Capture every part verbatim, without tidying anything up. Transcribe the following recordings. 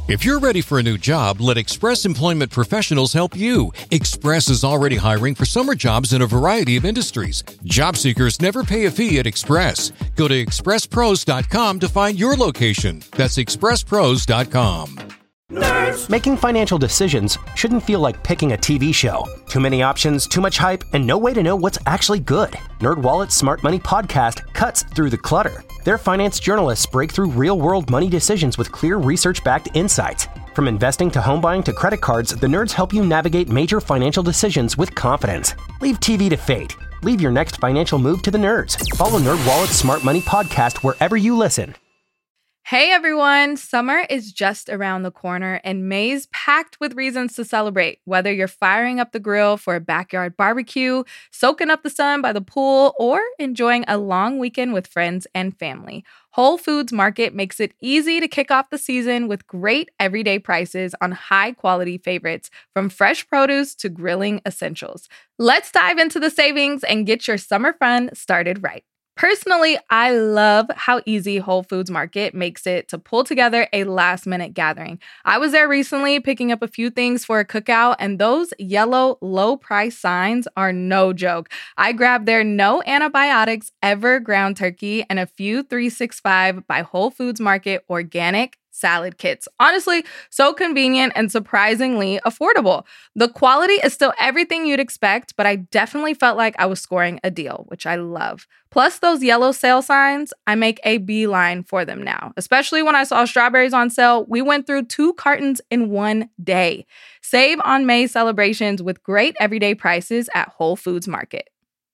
If you're ready for a new job, let Express Employment Professionals help you. Express is already hiring for summer jobs in a variety of industries. Job seekers never pay a fee at Express. Go to express pros dot com to find your location. That's express pros dot com. Nerds. Making financial decisions shouldn't feel like picking a T V show. Too many options, too much hype, and no way to know what's actually good. NerdWallet's Smart Money Podcast cuts through the clutter. Their finance journalists break through real-world money decisions with clear research-backed insights. From investing to home buying to credit cards, the nerds help you navigate major financial decisions with confidence. Leave T V to fate. Leave your next financial move to the nerds. Follow NerdWallet's Smart Money Podcast wherever you listen. Hey everyone, summer is just around the corner and May's packed with reasons to celebrate. Whether you're firing up the grill for a backyard barbecue, soaking up the sun by the pool, or enjoying a long weekend with friends and family, Whole Foods Market makes it easy to kick off the season with great everyday prices on high-quality favorites, from fresh produce to grilling essentials. Let's dive into the savings and get your summer fun started right. Personally, I love how easy Whole Foods Market makes it to pull together a last-minute gathering. I was there recently picking up a few things for a cookout, and those yellow low-price signs are no joke. I grabbed their no antibiotics ever ground turkey and a few three sixty-five by Whole Foods Market organic salad kits. Honestly, so convenient and surprisingly affordable. The quality is still everything you'd expect, but I definitely felt like I was scoring a deal, which I love. Plus those yellow sale signs, I make a beeline for them now. Especially when I saw strawberries on sale, we went through two cartons in one day. Save on May celebrations with great everyday prices at Whole Foods Market.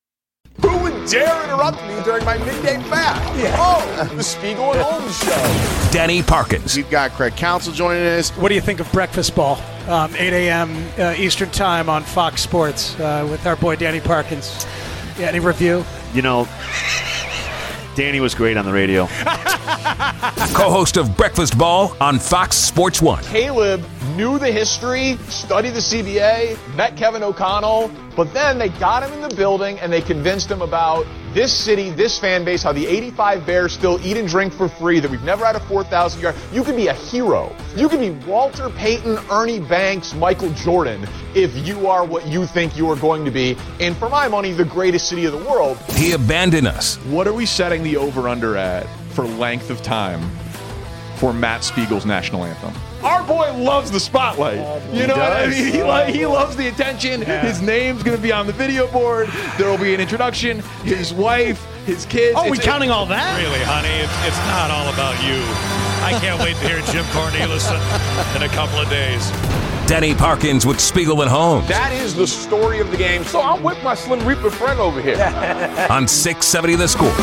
Who would dare interrupt me during my midday fast? Yeah. Oh, the Spiegel and Holmes show. Danny Parkins. We've got Craig Counsell joining us. What do you think of Breakfast Ball? Um, eight a.m. Uh, Eastern Time on Fox Sports uh, with our boy Danny Parkins. Yeah, any review? You know, Danny was great on the radio. Co-host of Breakfast Ball on Fox Sports one. Caleb knew the history, studied the C B A, met Kevin O'Connell, but then they got him in the building and they convinced him about this city, this fan base, how the eighty-five Bears still eat and drink for free, that we've never had a four thousand yard. You can be a hero. You can be Walter Payton, Ernie Banks, Michael Jordan if you are what you think you are going to be. And for my money, the greatest city of the world. He abandoned us. What are we setting the over-under at for length of time for Matt Spiegel's national anthem? Our boy loves the spotlight. You know what I mean? He, lo- he loves the attention. Yeah. His name's going to be on the video board. There will be an introduction. His wife, his kids. Oh, we counting all that? Really, honey, it's, it's not all about you. I can't wait to hear Jim Cornelison in a couple of days. Danny Parkins with Spiegel and Holmes. That is the story of the game. So I'm with my Slim Reaper friend over here. On six seventy The Score.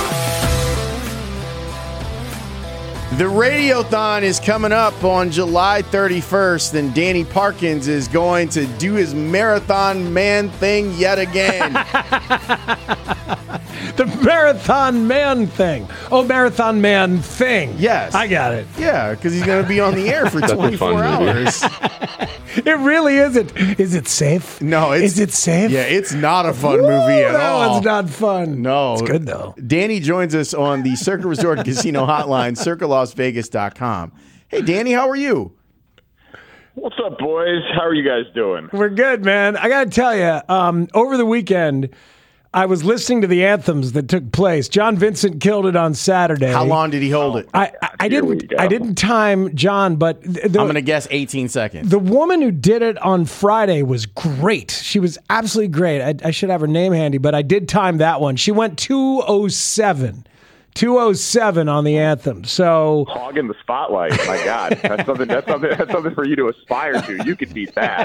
The Radiothon is coming up on July thirty-first, and Danny Parkins is going to do his Marathon Man thing yet again. The Marathon Man thing. Oh, Marathon Man thing. Yes. I got it. Yeah, because he's going to be on the air for twenty-four hours. It really isn't. Is it safe? No. It's, is it safe? Yeah, it's not a fun Woo, movie at that all. That one's not fun. No. It's good, though. Danny joins us on the Circa Resort and Casino hotline, circa las vegas dot com. Hey, Danny, how are you? What's up, boys? How are you guys doing? We're good, man. I got to tell you, um, over the weekend, I was listening to the anthems that took place. John Vincent killed it on Saturday. How long did he hold it? I, I, I didn't. I didn't time John, but the, I'm going to guess eighteen seconds. The woman who did it on Friday was great. She was absolutely great. I, I should have her name handy, but I did time that one. She went two oh seven. two oh seven on the anthem. So hogging the spotlight. My God, that's something. That's something. That's something for you to aspire to. You could beat that.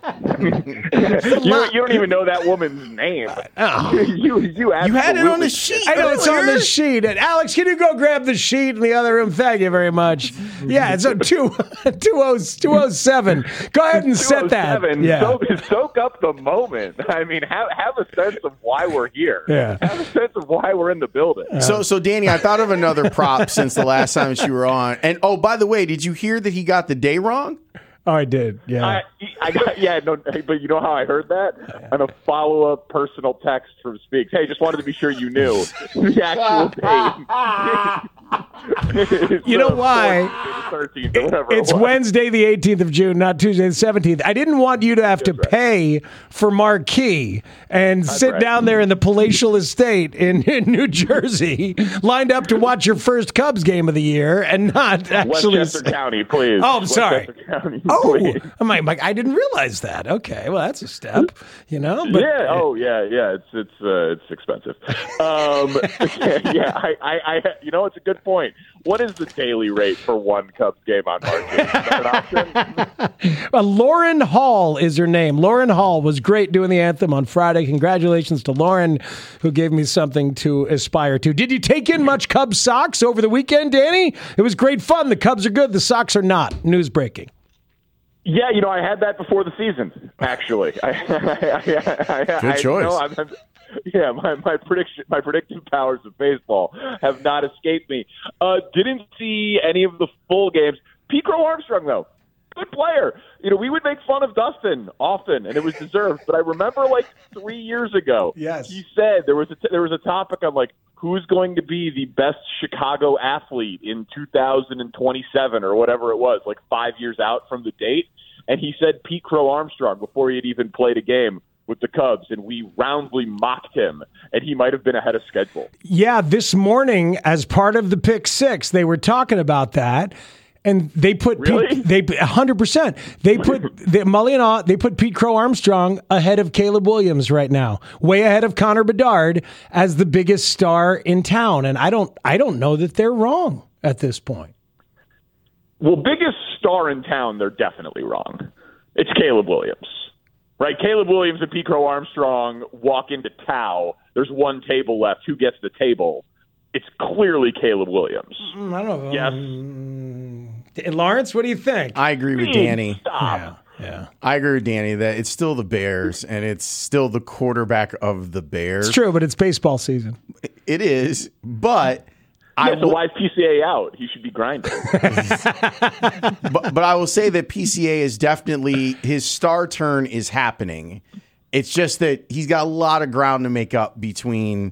you, you don't even know that woman's name. Oh. you you absolutely. You had it on the sheet. I know it's on the sheet. And Alex, can you go grab the sheet in the other room? Thank you very much. Yeah, it's a two two oh seven. Go ahead and set that. Yeah. Soak, soak up the moment. I mean, have have a sense of why we're here. Yeah. Have a sense of why we're in the building. Uh, so so. Danny, I thought of another prop since the last time that you were on. And, oh, by the way, did you hear that he got the day wrong? Oh, I did, yeah. I, I got, yeah, no, but you know how I heard that? On a follow-up personal text from Speaks. Hey, just wanted to be sure you knew the actual date. You know why? thirteenth or whatever It's it was. Wednesday, the eighteenth of June, not Tuesday, the seventeenth. I didn't want you to have to right. pay for marquee and That's sit right. down there in the palatial estate in, in New Jersey, lined up to watch your first Cubs game of the year, and not actually. Westchester County, please. Oh, I'm sorry. Westchester County, Oh, please. I'm like, Mike, I didn't realize that. Okay, well, that's a step, you know. But, yeah. Oh, yeah. Yeah. It's it's uh, it's expensive. Um, yeah. yeah I, I, I. You know, it's a good point. What is the daily rate for one Cubs game on marquee? Is that an option? Uh, Lauren Hall is her name. Lauren Hall was great doing the anthem on Friday. Congratulations to Lauren, who gave me something to aspire to. Did you take in much Cubs socks over the weekend, Danny? It was great fun. The Cubs are good. The Sox are not. News breaking. Yeah, you know, I had that before the season. Actually, I, I, I, I, Good choice. I, you know, I'm, yeah, my, my prediction, my predictive powers of baseball have not escaped me. Uh, didn't see any of the full games. Pete Crow Armstrong, though, good player. You know, we would make fun of Dustin often, and it was deserved. But I remember, like three years ago, yes, he said there was a t- there was a topic on like who's going to be the best Chicago athlete in two thousand twenty-seven or whatever it was, like five years out from the date. And he said Pete Crow Armstrong before he had even played a game with the Cubs, and we roundly mocked him, and he might have been ahead of schedule. Yeah, this morning, as part of the Pick Six, they were talking about that, and they put really? Pete, they one hundred percent. They put the Mully and Aw, they put Pete Crow Armstrong ahead of Caleb Williams right now, way ahead of Connor Bedard as the biggest star in town, and I don't I don't know that they're wrong at this point. Well, biggest star in town, they're definitely wrong. It's Caleb Williams. Right, Caleb Williams and Pete Crow Armstrong walk into Tao. There's one table left. Who gets the table? It's clearly Caleb Williams. Mm, I don't know. Yes. Um, Lawrence, what do you think? I agree with Danny. Stop. Yeah, yeah. I agree with Danny that it's still the Bears, and it's still the quarterback of the Bears. It's true, but it's baseball season. It is, but... Yeah, I so will, why is P C A out? He should be grinding. but, but I will say that P C A is definitely, his star turn is happening. It's just that he's got a lot of ground to make up between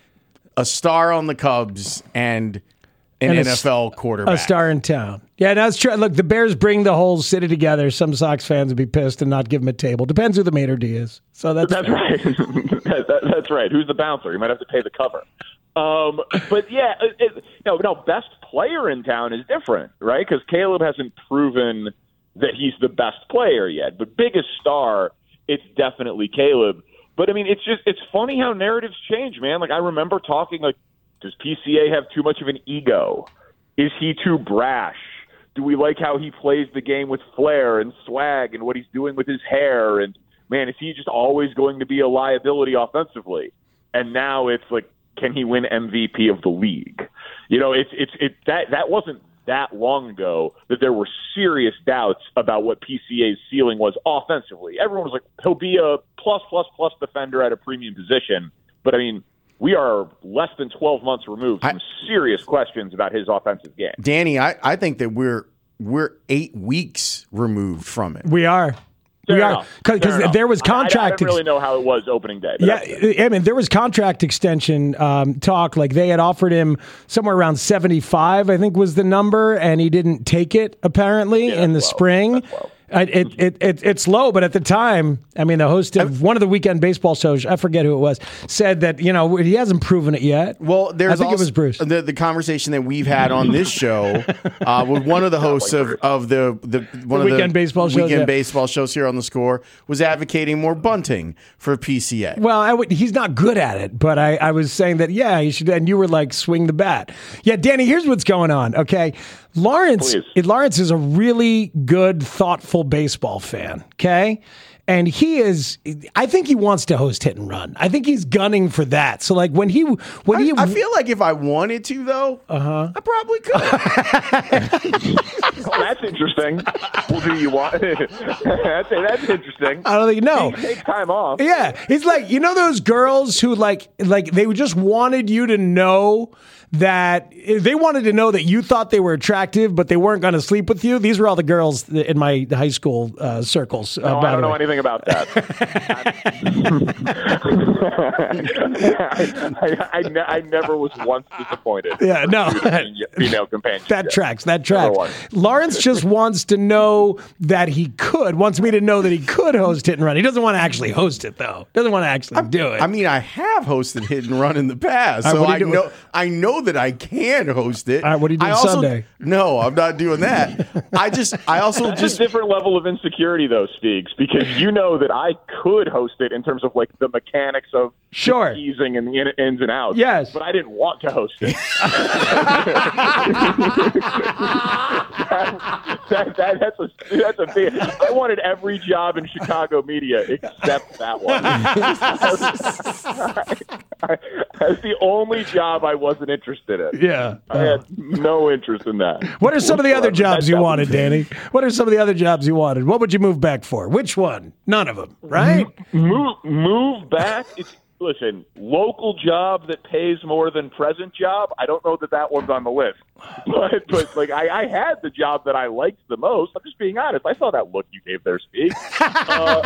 a star on the Cubs and an And a N F L quarterback. A star in town. Yeah, that's true. Look, the Bears bring the whole city together. Some Sox fans would be pissed and not give him a table. Depends who the maitre d' is. So that's That's right. that, that, that's right. Who's the bouncer? You might have to pay the cover. Um, but yeah, it, it, no, no, best player in town is different, right? Because Caleb hasn't proven that he's the best player yet. But biggest star, it's definitely Caleb. But I mean, it's just it's funny how narratives change, man. Like I remember talking like, does P C A have too much of an ego? Is he too brash? Do we like how he plays the game with flair and swag and what he's doing with his hair? And man, is he just always going to be a liability offensively? And now it's like, can he win M V P of the league? You know, it's it's it that that wasn't that long ago that there were serious doubts about what P C A's ceiling was offensively. Everyone was like, he'll be a plus plus plus defender at a premium position. But I mean, we are less than twelve months removed from I, serious questions about his offensive game. Danny, I, I think that we're we're eight weeks removed from it. We are. Fair we are because there was contract. I, I, I didn't really know how it was opening day. Yeah, I mean there was contract extension um, talk. Like they had offered him somewhere around seventy-five, I think was the number, and he didn't take it apparently yeah, in the low. spring. It, it, it, it, it's low, but at the time, I mean, the host of one of the weekend baseball shows, I forget who it was, said that, you know, he hasn't proven it yet. Well, there's I think also it was Bruce. The, the conversation that we've had on this show uh, with one of the hosts of, of the, the one the of weekend the baseball shows, weekend yeah. baseball shows here on The Score was advocating more bunting for P C A. Well, I would, he's not good at it, but I, I was saying that, yeah, he should, and you were like, swing the bat. Yeah, Danny, here's what's going on, okay? Lawrence, Lawrence is a really good, thoughtful baseball fan, okay? And he is, I think he wants to host Hit and Run. I think he's gunning for that. So, like, when he, when I, he, I feel like if I wanted to, though, uh-huh. I probably could. Well, that's interesting. Well, do you want? that's, that's interesting. I don't think no. Take, take time off. Yeah, it's like, you know those girls who like like they just wanted you to know that they wanted to know that you thought they were attractive, but they weren't going to sleep with you. These were all the girls in my high school uh, circles. rules. Uh, no, by I don't the know way. anything about that. I, I, I, ne- I never was once disappointed. Yeah, no. Female companionship. That tracks. That tracks. Never once. Lawrence just wants to know that he could, wants me to know that he could host Hit and Run. He doesn't want to actually host it, though. Doesn't want to actually do it. I mean, I have hosted Hit and Run in the past, All right, so what do I you do? know I know that I can host it. All right, what are you doing I also, Sunday? No, I'm not doing that. I just, I also That's just a different level of insecurity, though, Speaks, because you know that I could host it in terms of like the mechanics of Sure. the teasing and the in- ins and outs. Yes. But I didn't want to host it. that, that, that, that's a that's a big. I wanted every job in Chicago media except that one. That's the only job I wasn't interested in. Yeah. I had no interest in that. What are some of the other whatsoever. jobs That- you that wanted, was- Danny? What are some of the other jobs you wanted? What would you move back for? Which one? None of them, right? Move, move back. It's listen, local job that pays more than present job. I don't know that that one's on the list, but but like I, I had the job that I liked the most. I'm just being honest. I saw that look you gave there, Speak. Uh,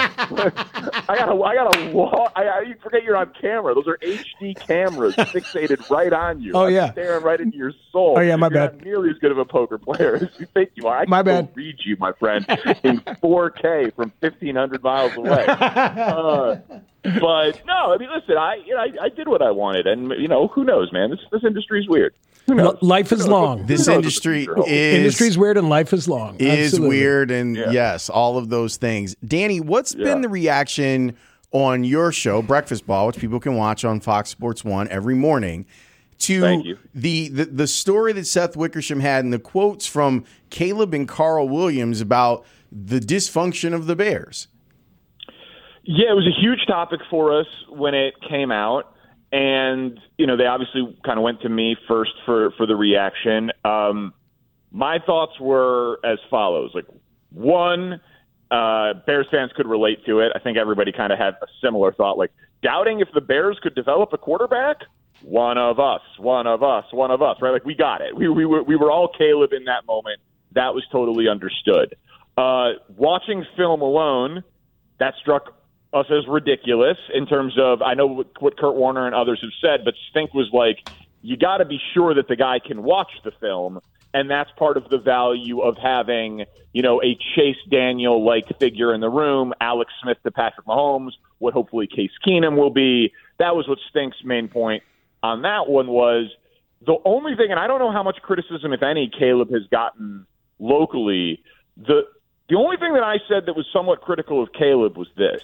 I got a, I got a law. I, I you forget you're on camera. Those are H D cameras fixated right on you. Oh, I'm yeah. staring right into your soul. Oh, yeah, my you're bad. Not nearly as good of a poker player as you think you are. I My can bad. still read you, my friend, in four K from fifteen hundred miles away. Uh, But no, I mean, listen, I you know I, I did what I wanted, and you know who knows, man. This this industry is weird. Who knows? L- life is long. this knows what the industry future holds? is Industry's weird and life is long. is Absolutely. weird, and Yeah. yes, all of those things. Danny, what's Yeah. been the reaction on your show, Breakfast Ball, which people can watch on Fox Sports One every morning, to Thank you. the, the the story that Seth Wickersham had and the quotes from Caleb and Carl Williams about the dysfunction of the Bears? Yeah, it was a huge topic for us when it came out, and you know they obviously kind of went to me first for for the reaction. Um, my thoughts were as follows: like one, uh, Bears fans could relate to it. I think everybody kind of had a similar thought, like doubting if the Bears could develop a quarterback. One of us, one of us, one of us, right? Like we got it. We we were we were all Caleb in that moment. That was totally understood. Uh, watching film alone, that struck us as ridiculous in terms of, I know what, what Kurt Warner and others have said, but Stink was like, you got to be sure that the guy can watch the film, and that's part of the value of having, you know, a Chase Daniel-like figure in the room, Alex Smith to Patrick Mahomes, what hopefully Case Keenum will be. That was what Stink's main point on that one was. The only thing, and I don't know how much criticism, if any, Caleb has gotten locally, the the only thing that I said that was somewhat critical of Caleb was this.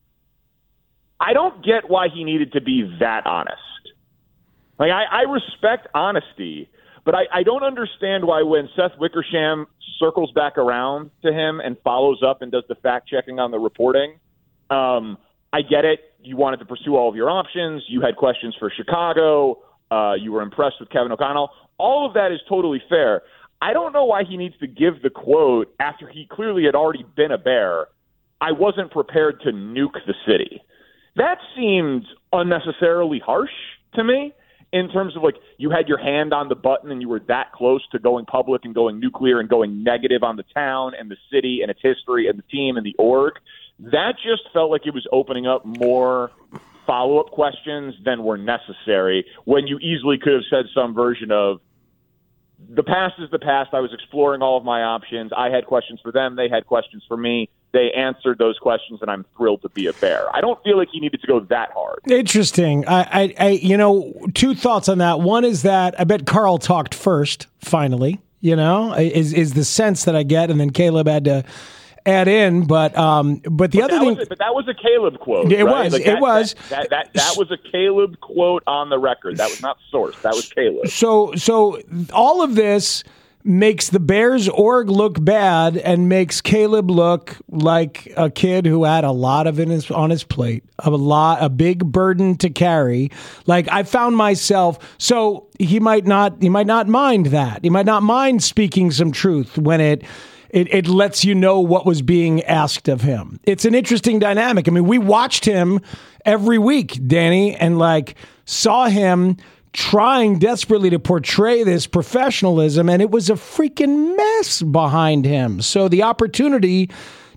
I don't get why he needed to be that honest. Like, I, I respect honesty, but I, I don't understand why when Seth Wickersham circles back around to him and follows up and does the fact-checking on the reporting, um, I get it. You wanted to pursue all of your options. You had questions for Chicago. Uh, you were impressed with Kevin O'Connell. All of that is totally fair. I don't know why he needs to give the quote after he clearly had already been a Bear. I wasn't prepared to nuke the city. That seemed unnecessarily harsh to me in terms of like you had your hand on the button and you were that close to going public and going nuclear and going negative on the town and the city and its history and the team and the org. That just felt like it was opening up more follow-up questions than were necessary when you easily could have said some version of, the past is the past. I was exploring all of my options. I had questions for them. They had questions for me. They answered those questions, and I'm thrilled to be a Bear. I don't feel like he needed to go that hard. Interesting. I, I, I, you know, two thoughts on that. One is that I bet Carl talked first, finally, you know, is, is the sense that I get. And then Caleb had to add in, but, um, but the but other thing, was, but that was a Caleb quote. It right? was, like it that, was. That, that, that, that was a Caleb quote on the record. That was not sourced. That was Caleb. So, so all of this makes the Bears org look bad and makes Caleb look like a kid who had a lot of in his on his plate, a lot, a big burden to carry. Like I found myself, so he might not, he might not mind that. He might not mind speaking some truth when it, it, it lets you know what was being asked of him. It's an interesting dynamic. I mean, we watched him every week, Danny, and like saw him trying desperately to portray this professionalism, and it was a freaking mess behind him. So the opportunity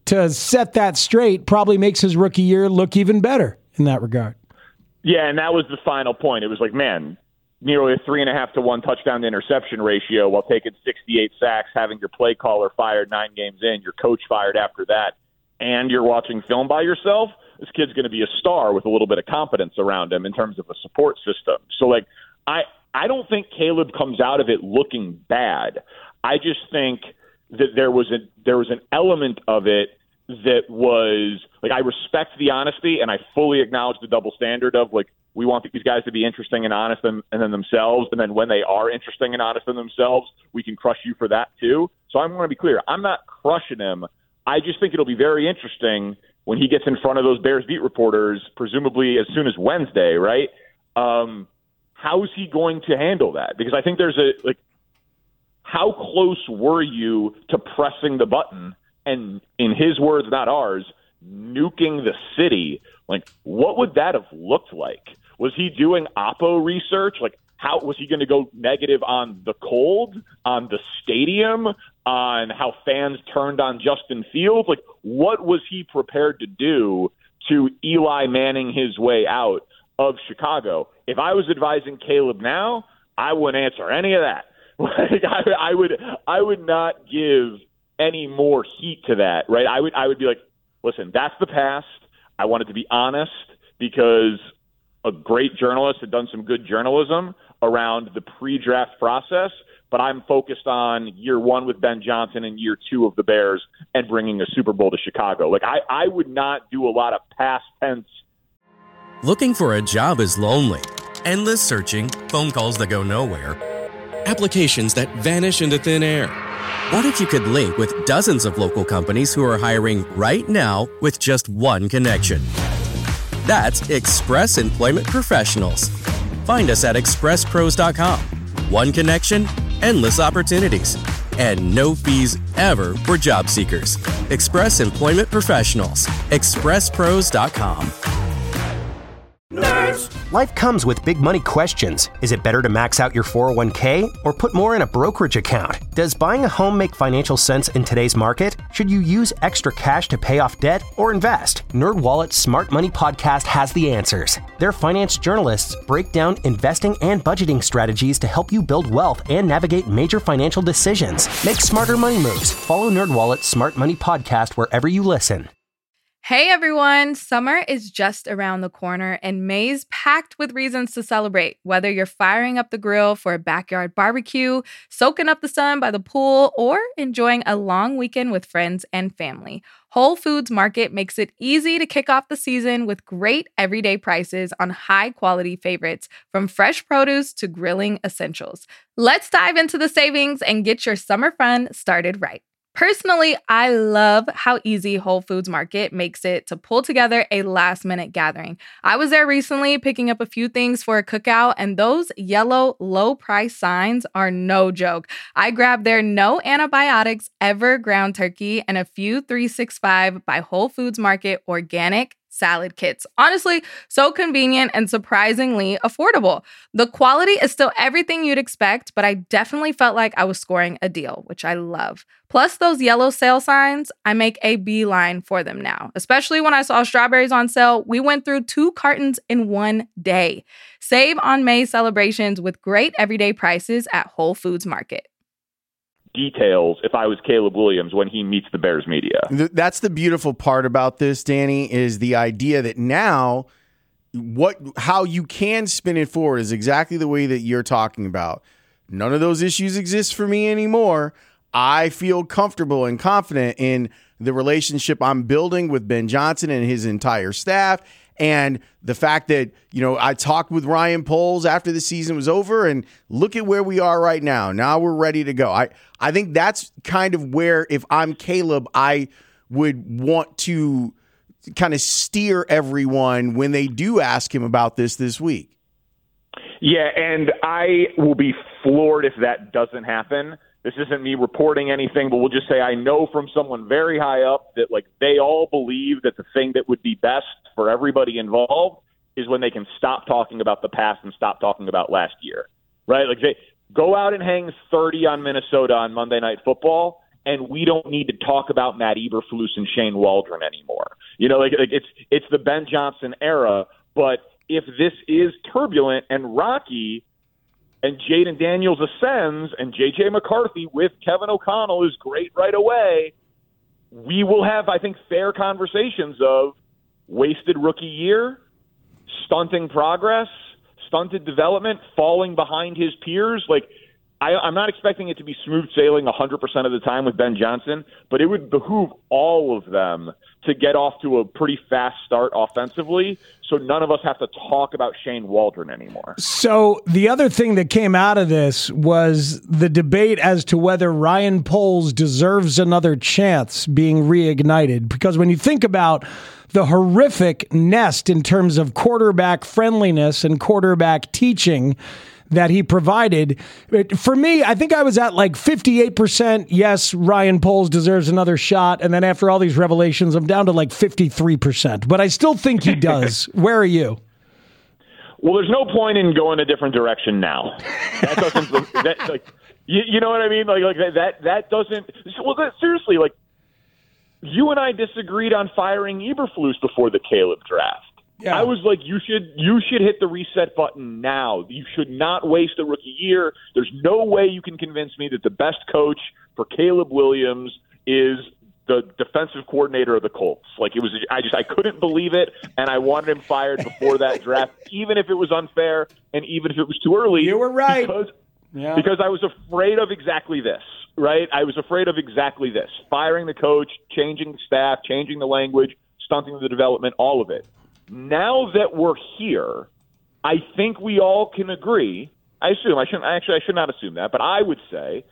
to set that straight probably makes his rookie year look even better in that regard. Yeah, and that was the final point. It was like, man, nearly a three and a half to one touchdown to interception ratio while taking sixty-eight sacks, having your play caller fired nine games in, your coach fired after that, and you're watching film by yourself. This kid's going to be a star with a little bit of confidence around him in terms of a support system. So, like, I I don't think Caleb comes out of it looking bad. I just think that there was a there was an element of it that was like, I respect the honesty and I fully acknowledge the double standard of like, we want these guys to be interesting and honest and, and then themselves. And then when they are interesting and honest in themselves, we can crush you for that too. So I'm going to be clear. I'm not crushing him. I just think it'll be very interesting when he gets in front of those Bears beat reporters, presumably as soon as Wednesday, right? Um, how is he going to handle that? Because I think there's a, like, how close were you to pressing the button and, in his words, not ours, nuking the city? Like, what would that have looked like? Was he doing Oppo research? Like, how was he going to go negative on the cold, on the stadium, on how fans turned on Justin Fields? Like, what was he prepared to do to Eli Manning his way out of Chicago? If I was advising Caleb now, I wouldn't answer any of that. Like, I, I would, I would not give any more heat to that, right? I would, I would be like, listen, that's the past. I wanted to be honest because a great journalist had done some good journalism around the pre-draft process, but I'm focused on year one with Ben Johnson and year two of the Bears and bringing a Super Bowl to Chicago. Like, I, I would not do a lot of past tense. Looking for a job is lonely. Endless searching, phone calls that go nowhere, applications that vanish into thin air. What if you could link with dozens of local companies who are hiring right now with just one connection? That's Express Employment Professionals. Find us at express pros dot com. One connection, endless opportunities, and no fees ever for job seekers. Express Employment Professionals. express pros dot com. Nerds. Life comes with big money questions. Is it better to max out your four oh one k or put more in a brokerage account? Does buying a home make financial sense in today's market? Should you use extra cash to pay off debt or invest? NerdWallet's Smart Money Podcast has the answers. Their finance journalists break down investing and budgeting strategies to help you build wealth and navigate major financial decisions. Make smarter money moves. Follow NerdWallet's Smart Money Podcast wherever you listen. Hey everyone, summer is just around the corner and May's packed with reasons to celebrate. Whether you're firing up the grill for a backyard barbecue, soaking up the sun by the pool, or enjoying a long weekend with friends and family, Whole Foods Market makes it easy to kick off the season with great everyday prices on high-quality favorites, from fresh produce to grilling essentials. Let's dive into the savings and get your summer fun started right. Personally, I love how easy Whole Foods Market makes it to pull together a last-minute gathering. I was there recently picking up a few things for a cookout, and those yellow low-price signs are no joke. I grabbed their no antibiotics ever ground turkey and a few three sixty-five by Whole Foods Market organic salad kits. Honestly, so convenient and surprisingly affordable. The quality is still everything you'd expect, but I definitely felt like I was scoring a deal, which I love. Plus, those yellow sale signs, I make a beeline for them now. Especially when I saw strawberries on sale, we went through two cartons in one day. Save on May celebrations with great everyday prices at Whole Foods Market. Details if I was Caleb Williams when he meets the Bears media. That's the beautiful part about this, Danny, is the idea that now what how you can spin it forward is exactly the way that you're talking about. None of those issues exist for me anymore. I feel comfortable and confident in the relationship I'm building with Ben Johnson and his entire staff. And the fact that, you know, I talked with Ryan Poles after the season was over, and look at where we are right now. Now we're ready to go. I, I think that's kind of where, if I'm Caleb, I would want to kind of steer everyone when they do ask him about this this week. Yeah, and I will be floored if that doesn't happen. This isn't me reporting anything, but we'll just say I know from someone very high up that, like, they all believe that the thing that would be best for everybody involved is when they can stop talking about the past and stop talking about last year, right? Like, they go out and hang thirty on Minnesota on Monday Night Football and we don't need to talk about Matt Eberflus and Shane Waldron anymore. You know, like, like it's it's the Ben Johnson era, but if this is turbulent and rocky and Jaden Daniels ascends and J J McCarthy with Kevin O'Connell is great right away, we will have, I think, fair conversations of wasted rookie year, stunting progress, stunted development, falling behind his peers. Like, I, I'm not expecting it to be smooth sailing one hundred percent of the time with Ben Johnson, but it would behoove all of them to get off to a pretty fast start offensively, so none of us have to talk about Shane Waldron anymore. So the other thing that came out of this was the debate as to whether Ryan Poles deserves another chance being reignited, because when you think about the horrific nest in terms of quarterback friendliness and quarterback teaching that he provided, for me, I think I was at like fifty-eight percent. Yes, Ryan Poles deserves another shot. And then after all these revelations, I'm down to like fifty-three percent. But I still think he does. Where are you? Well, there's no point in going a different direction now. That doesn't, that, like, you, you know what I mean? Like, like that, that, that doesn't, well, that, seriously, like, you and I disagreed on firing Eberflus before the Caleb draft. Yeah. I was like, you should you should hit the reset button now. You should not waste a rookie year. There's no way you can convince me that the best coach for Caleb Williams is the defensive coordinator of the Colts. Like, it was, I just I couldn't believe it, and I wanted him fired before that draft, even if it was unfair and even if it was too early. You were right. Because, yeah. because I was afraid of exactly this. Right? I was afraid of exactly this. Firing the coach, changing the staff, changing the language, stunting the development, all of it. Now that we're here, I think we all can agree. I assume, I shouldn't, actually, I should not assume that, but I would say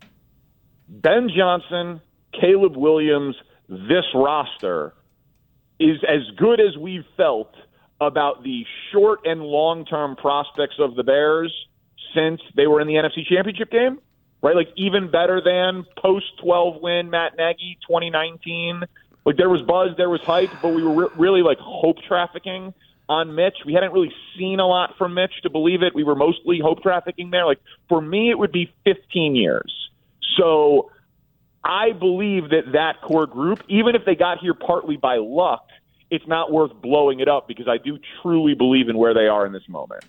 Ben Johnson, Caleb Williams, this roster is as good as we've felt about the short and long-term prospects of the Bears since they were in the N F C Championship game. Right, like even better than post twelve win Matt Nagy twenty nineteen. Like, there was buzz, there was hype, but we were re- really like hope trafficking on Mitch. We hadn't really seen a lot from Mitch to believe it. We were mostly hope trafficking there. Like, for me, it would be fifteen years. So I believe that that core group, even if they got here partly by luck, it's not worth blowing it up, because I do truly believe in where they are in this moment.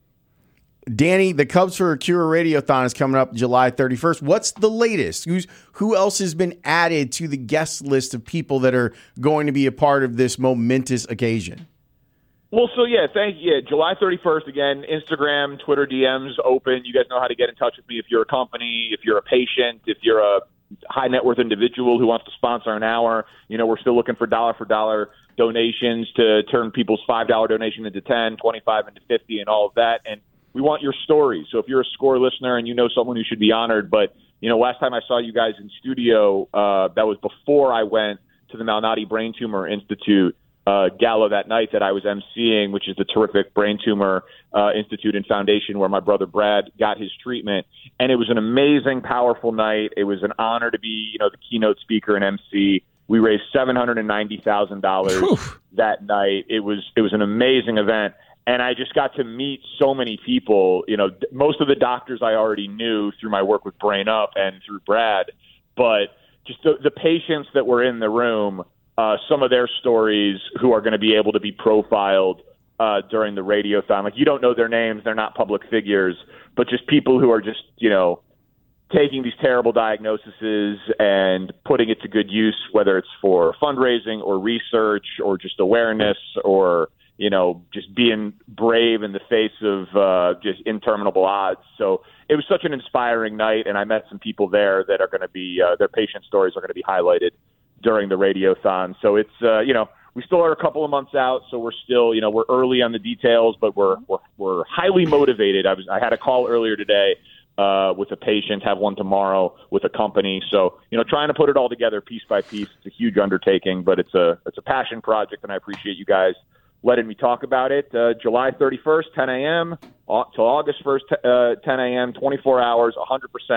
Danny, the Cubs for a Cure Radiothon is coming up July thirty-first. What's the latest? Who's who else has been added to the guest list of people that are going to be a part of this momentous occasion? Well, so yeah, thank you. Yeah, July thirty-first, again, Instagram, Twitter D Ms open. You guys know how to get in touch with me if you're a company, if you're a patient, if you're a high net worth individual who wants to sponsor an hour. You know, we're still looking for dollar for dollar donations to turn people's five dollar donation into ten, twenty-five into fifty, and all of that. And we want your stories. So if you're a SCORE listener and you know someone who should be honored, but, you know, last time I saw you guys in studio, uh, that was before I went to the Malnati Brain Tumor Institute uh, gala that night that I was emceeing, which is the terrific Brain Tumor uh, Institute and Foundation where my brother Brad got his treatment. And it was an amazing, powerful night. It was an honor to be, you know, the keynote speaker and M C. We raised seven hundred ninety thousand dollars that night. It was it was an amazing event. And I just got to meet so many people. You know, most of the doctors I already knew through my work with Brain Up and through Brad, but just the, the patients that were in the room, uh, some of their stories who are going to be able to be profiled uh, during the radiothon. Like, you don't know their names, they're not public figures, but just people who are just, you know, taking these terrible diagnoses and putting it to good use, whether it's for fundraising or research or just awareness or, you know, just being brave in the face of uh, just interminable odds. So it was such an inspiring night, and I met some people there that are going to be, uh, their patient stories are going to be highlighted during the radiothon. So it's, uh, you know, we still are a couple of months out, so we're still, you know, we're early on the details, but we're we're, we're highly motivated. I was I had a call earlier today uh, with a patient, have one tomorrow with a company. So, you know, trying to put it all together piece by piece. It's a huge undertaking, but it's a it's a passion project, and I appreciate you guys letting me talk about it. Uh, July thirty-first, ten a.m. till August first, uh, ten a.m., twenty-four hours, one hundred percent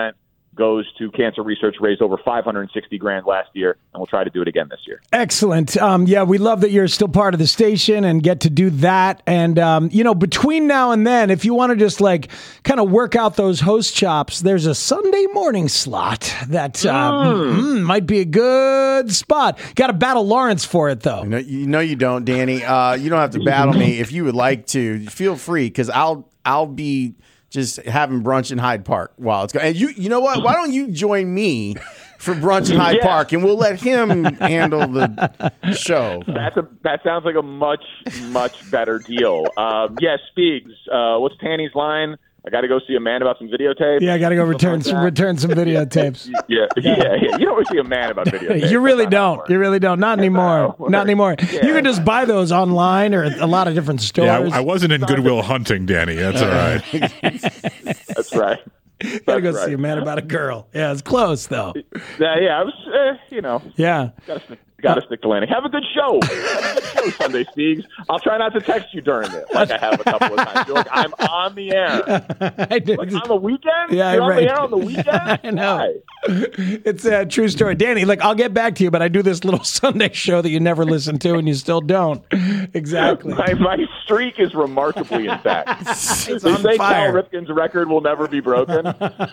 goes to cancer research, raised over five hundred sixty grand last year, and we'll try to do it again this year. Excellent. Um, yeah, we love that you're still part of the station and get to do that. And, um, you know, between now and then, if you want to just like kind of work out those host chops, there's a Sunday morning slot that uh, mm. Mm, might be a good spot. Got to battle Lawrence for it, though. No, you, no, you don't, Danny. Uh, you don't have to battle me. If you would like to, feel free, because I'll I'll be just having brunch in Hyde Park while it's going. And you, you know what? Why don't you join me for brunch in Hyde yeah. Park, and we'll let him handle the show. That's a that sounds like a much much better deal. Um, yes, yeah, Speegs. Uh, what's Tanny's line? I got to go see a man about some videotapes. Yeah, I got to go return like some return some videotapes. yeah, yeah, yeah, yeah. You don't really see a man about videotapes. You really don't. You really don't. Not anymore. No, Not anymore. Yeah. You can just buy those online or a lot of different stores. Yeah, I wasn't in Goodwill Hunting, Danny. That's all right. That's right. Gotta go right. see a man about a girl. Yeah, it's close though. Yeah, yeah. I was, uh, you know. Yeah. Gotta stick, gotta stick to landing. Have a good show. Have a good show, Sunday Speegs. I'll try not to text you during it, like I have a couple of times. You're like, I'm on the air. I did. Like on the weekend? Yeah, You're right. on the air on the weekend? I know. Why? It's a true story, Danny. Like, I'll get back to you, but I do this little Sunday show that you never listen to, and you still don't. Exactly. My, my streak is remarkably intact. It's they on say fire. Cal Ripken's record will never be broken.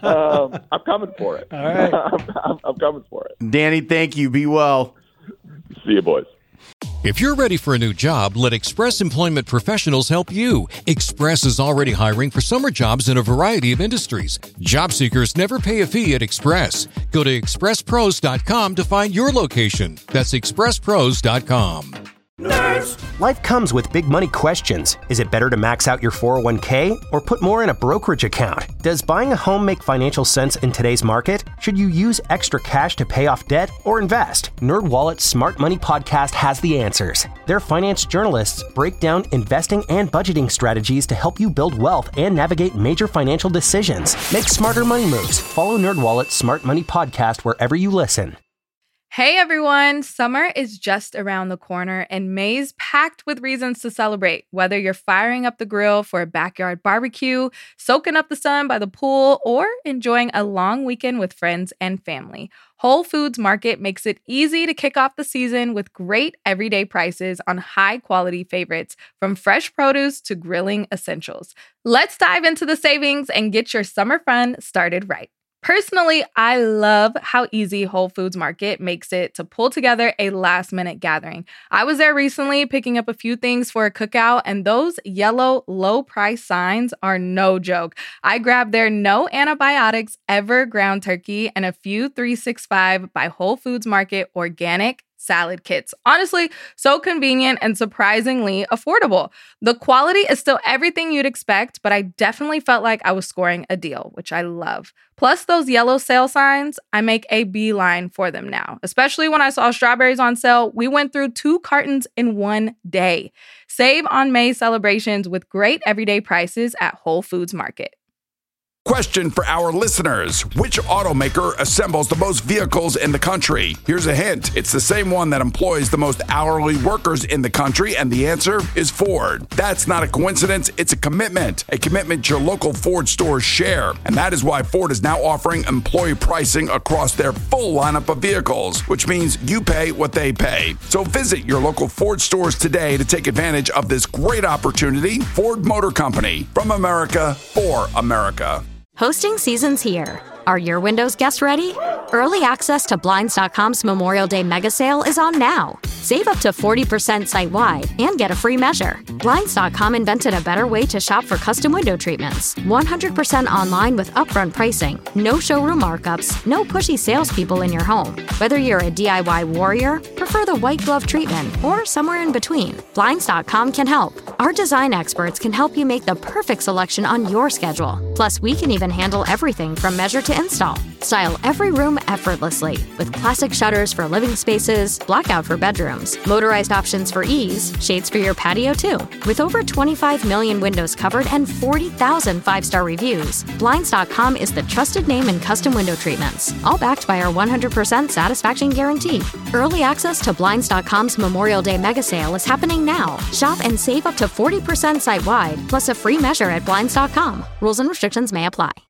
Um, I'm coming for it. All right. I'm, I'm, I'm coming for it. Danny, thank you. Be well. See you, boys. If you're ready for a new job, let Express Employment Professionals help you. Express is already hiring for summer jobs in a variety of industries. Job seekers never pay a fee at Express. Go to express pros dot com to find your location. That's express pros dot com. Nerds. Life comes with big money questions. Is it better to max out your four oh one k or put more in a brokerage account? Does buying a home make financial sense in today's market? Should you use extra cash to pay off debt or invest? NerdWallet's Smart Money Podcast has the answers. Their finance journalists break down investing and budgeting strategies to help you build wealth and navigate major financial decisions. Make smarter money moves. Follow NerdWallet's Smart Money Podcast wherever you listen. Hey everyone, summer is just around the corner and May's packed with reasons to celebrate. Whether you're firing up the grill for a backyard barbecue, soaking up the sun by the pool, or enjoying a long weekend with friends and family, Whole Foods Market makes it easy to kick off the season with great everyday prices on high-quality favorites, from fresh produce to grilling essentials. Let's dive into the savings and get your summer fun started right. Personally, I love how easy Whole Foods Market makes it to pull together a last-minute gathering. I was there recently picking up a few things for a cookout, and those yellow low-price signs are no joke. I grabbed their no antibiotics ever ground turkey and a few three sixty-five by Whole Foods Market organic salad kits. Honestly, so convenient and surprisingly affordable. The quality is still everything you'd expect, but I definitely felt like I was scoring a deal, which I love. Plus those yellow sale signs, I make a beeline for them now. Especially when I saw strawberries on sale, we went through two cartons in one day. Save on May celebrations with great everyday prices at Whole Foods Market. Question for our listeners. Which automaker assembles the most vehicles in the country? Here's a hint. It's the same one that employs the most hourly workers in the country, and the answer is Ford. That's not a coincidence. It's a commitment. A commitment your local Ford stores share. And that is why Ford is now offering employee pricing across their full lineup of vehicles, which means you pay what they pay. So visit your local Ford stores today to take advantage of this great opportunity. Ford Motor Company. From America, for America. Hosting season's here. Are your windows guests ready? Early access to Blinds dot com's Memorial Day mega sale is on now. Save up to forty percent site-wide and get a free measure. Blinds dot com invented a better way to shop for custom window treatments. one hundred percent online with upfront pricing, no showroom markups, no pushy salespeople in your home. Whether you're a D I Y warrior, prefer the white glove treatment, or somewhere in between, Blinds dot com can help. Our design experts can help you make the perfect selection on your schedule. Plus, we can even handle everything from measure to install. Style every room effortlessly with classic shutters for living spaces, blackout for bedrooms, motorized options for ease, shades for your patio too. With over twenty-five million windows covered and forty thousand five-star reviews, Blinds dot com is the trusted name in custom window treatments, all backed by our one hundred percent satisfaction guarantee. Early access to Blinds dot com's Memorial Day mega sale is happening now. Shop and save up to forty percent site-wide, plus a free measure at Blinds dot com. Rules and restrictions may apply.